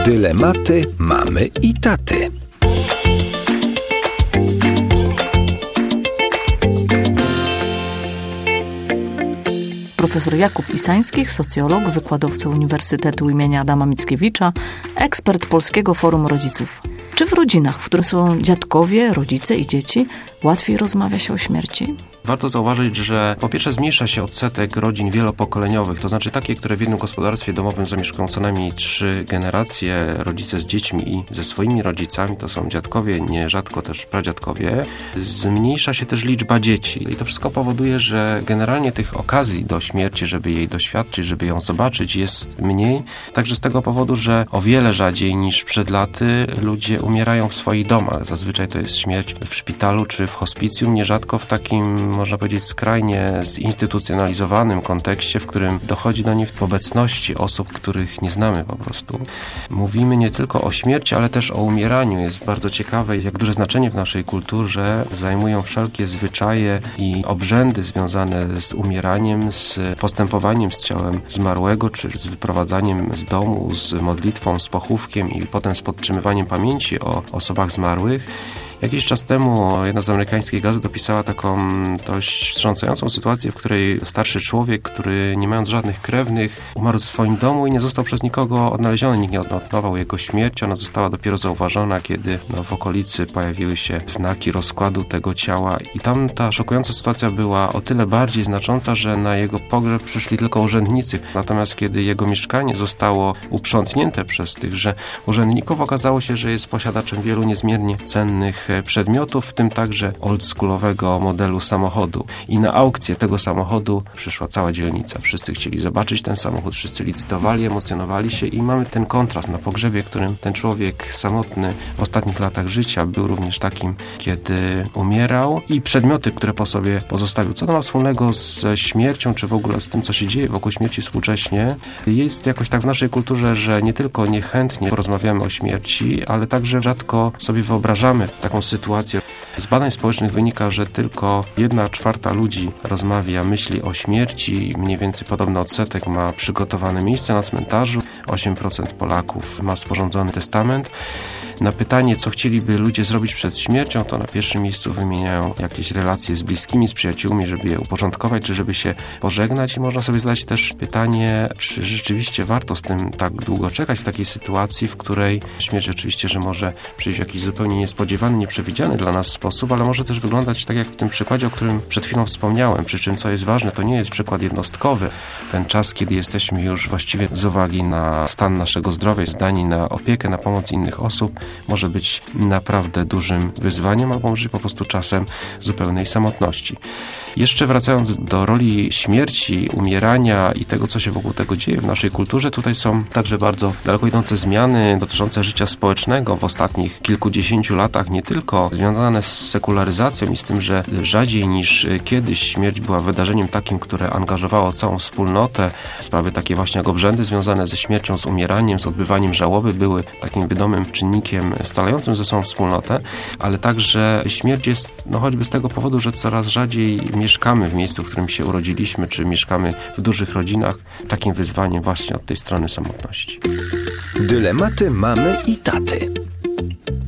Dylematy mamy i taty. Profesor Jakub Isański, socjolog, wykładowca Uniwersytetu imienia Adama Mickiewicza, ekspert Polskiego Forum Rodziców. Czy w rodzinach, w których są dziadkowie, rodzice i dzieci, łatwiej rozmawia się o śmierci? Warto zauważyć, że po pierwsze zmniejsza się odsetek rodzin wielopokoleniowych, to znaczy takie, które w jednym gospodarstwie domowym zamieszkują co najmniej 3 generacje, rodzice z dziećmi i ze swoimi rodzicami, to są dziadkowie, nierzadko też pradziadkowie. Zmniejsza się też liczba dzieci i to wszystko powoduje, że generalnie tych okazji do śmierci, żeby jej doświadczyć, żeby ją zobaczyć, jest mniej. Także z tego powodu, że o wiele rzadziej niż przed laty ludzie umierają w swoich domach. Zazwyczaj to jest śmierć w szpitalu czy w hospicjum, nierzadko w takim, można powiedzieć, skrajnie zinstytucjonalizowanym kontekście, w którym dochodzi do nich w obecności osób, których nie znamy po prostu. Mówimy nie tylko o śmierci, ale też o umieraniu. Jest bardzo ciekawe, jak duże znaczenie w naszej kulturze zajmują wszelkie zwyczaje i obrzędy związane z umieraniem, z postępowaniem z ciałem zmarłego, czy z wyprowadzaniem z domu, z modlitwą, z pochówkiem i potem z podtrzymywaniem pamięci o osobach zmarłych. Jakiś czas temu jedna z amerykańskich gazet opisała taką dość wstrząsającą sytuację, w której starszy człowiek, który nie mając żadnych krewnych, umarł w swoim domu i nie został przez nikogo odnaleziony. Nikt nie odnotował jego śmierci. Ona została dopiero zauważona, kiedy w okolicy pojawiły się znaki rozkładu tego ciała. I tam ta szokująca sytuacja była o tyle bardziej znacząca, że na jego pogrzeb przyszli tylko urzędnicy. Natomiast kiedy jego mieszkanie zostało uprzątnięte przez tychże urzędników, okazało się, że jest posiadaczem wielu niezmiernie cennych przedmiotów, w tym także oldschoolowego modelu samochodu. I na aukcję tego samochodu przyszła cała dzielnica. Wszyscy chcieli zobaczyć ten samochód, wszyscy licytowali, emocjonowali się i mamy ten kontrast na pogrzebie, którym ten człowiek samotny w ostatnich latach życia był również takim, kiedy umierał, i przedmioty, które po sobie pozostawił. Co to ma wspólnego ze śmiercią, czy w ogóle z tym, co się dzieje wokół śmierci współcześnie? Jest jakoś tak w naszej kulturze, że nie tylko niechętnie rozmawiamy o śmierci, ale także rzadko sobie wyobrażamy taką sytuację. Z badań społecznych wynika, że tylko 1/4 ludzi rozmawia, myśli o śmierci. Mniej więcej podobny odsetek ma przygotowane miejsce na cmentarzu. 8% Polaków ma sporządzony testament. Na pytanie, co chcieliby ludzie zrobić przed śmiercią, to na pierwszym miejscu wymieniają jakieś relacje z bliskimi, z przyjaciółmi, żeby je uporządkować, czy żeby się pożegnać. I można sobie zadać też pytanie, czy rzeczywiście warto z tym tak długo czekać w takiej sytuacji, w której śmierć oczywiście, że może przyjść w jakiś zupełnie niespodziewany, nieprzewidziany dla nas sposób, ale może też wyglądać tak jak w tym przykładzie, o którym przed chwilą wspomniałem. Przy czym, co jest ważne, to nie jest przykład jednostkowy. Ten czas, kiedy jesteśmy już właściwie z uwagi na stan naszego zdrowia, zdani na opiekę, na pomoc innych osób, może być naprawdę dużym wyzwaniem, albo może po prostu czasem zupełnej samotności. Jeszcze wracając do roli śmierci, umierania i tego, co się wokół tego dzieje w naszej kulturze, tutaj są także bardzo daleko idące zmiany dotyczące życia społecznego w ostatnich kilkudziesięciu latach, nie tylko związane z sekularyzacją i z tym, że rzadziej niż kiedyś śmierć była wydarzeniem takim, które angażowało całą wspólnotę. Sprawy takie właśnie jak obrzędy związane ze śmiercią, z umieraniem, z odbywaniem żałoby były takim wiadomym czynnikiem scalającym ze sobą wspólnotę, ale także śmierć jest choćby z tego powodu, że coraz rzadziej mieszkamy w miejscu, w którym się urodziliśmy, czy mieszkamy w dużych rodzinach, takim wyzwaniem właśnie od tej strony samotności. Dylematy mamy i taty.